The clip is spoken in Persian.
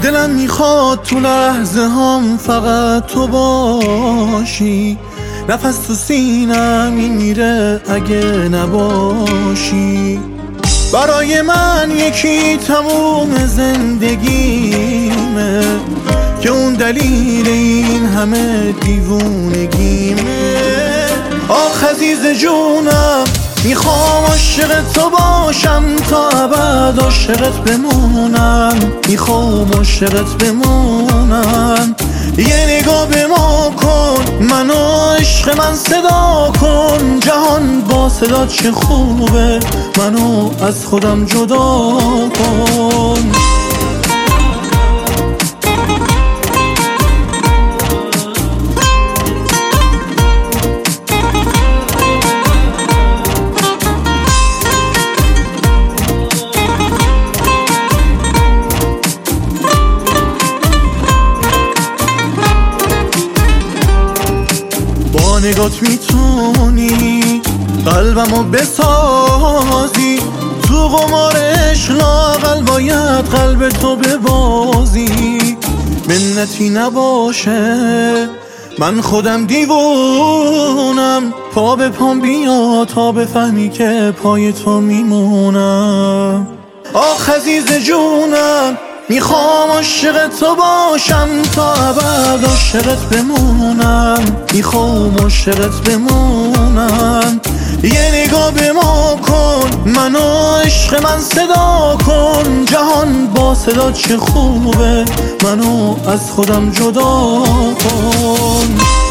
دلم میخواد تو لحظه هم فقط تو باشی، نفس تو سینم میره اگه نباشی. برای من یکی تموم زندگیمه که اون دلیل این همه دیوونگیمه. آخ عزیز جونم میخوام عاشق تو باشم تا ابد عاشقت بمونم، میخوام عاشقت بمونم. یه نگاه به ما کن، منو عشق من صدا کن، جهان با صدا چه خوبه، منو از خودم جدا کن. با نگات میتونی قلبمو بسازی، تو قمار عشق لااقل باید قلب تو ببازی. منتی نباشه من خودم دیوونم، پا به پام بیا تا بفهمی که پای تو میمونم. آخ عزیز جونم میخوام عاشق تو باشم تا ابد عاشقت بمونم، میخوام عاشقت بمونم. یه نگاه به ما کن، منو عشق من صدا کن، جهان با صدا چه خوبه، منو از خودم جدا کن.